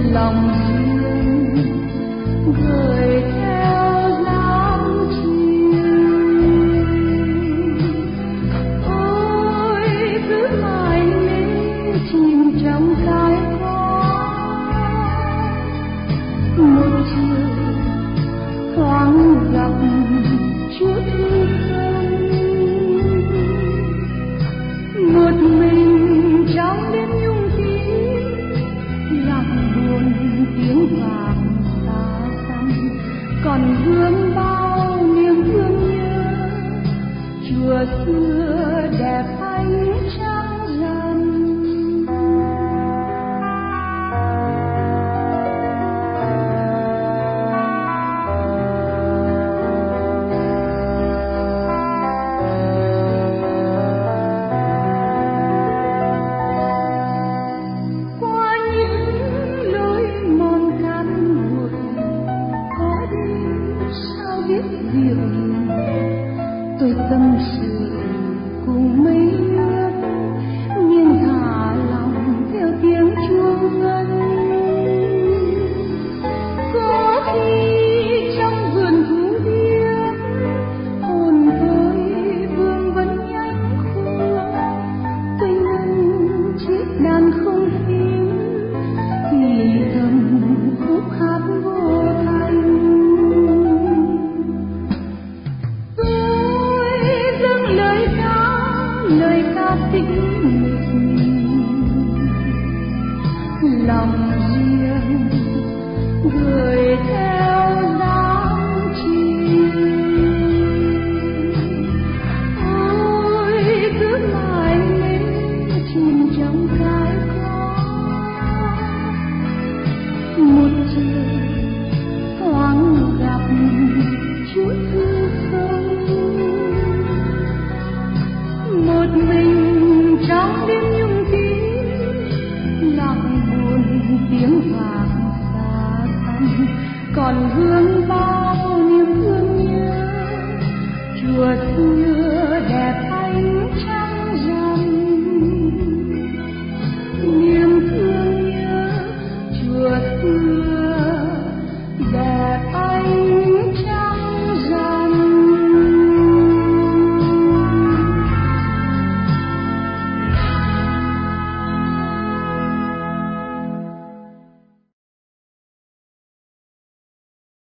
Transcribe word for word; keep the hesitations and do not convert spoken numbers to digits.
lòng riêng gửi theo dáng chiều. Ôi cứ mãi mê chìm trong cái một chiều thoáng gặp chút hư không, một mình trong đêm nhung tím, lòng buồn tiếng vàng xa xăm, còn vương bao niềm thương nhớ chùa xưa đẹp ánh trăng rằm. Tôi tâm sự cùng mấy nước, nghiêng thả lòng theo tiếng chuông ngân. Có khi trong vườn thú điếc, hồn tôi vương vấn nhánh khua. Tôi nâng chiếc đàn không phím, thì thầm khúc hát vô thanh. Lời ca tĩnh mịch, lòng riêng gửi theo dáng chiều. Ôi cứ mãi mê chìm trong cái có một chiều thoáng gặp chút hư không, một mình trong đêm nhung tím, lòng buồn tiếng vàng xa xăm, còn hương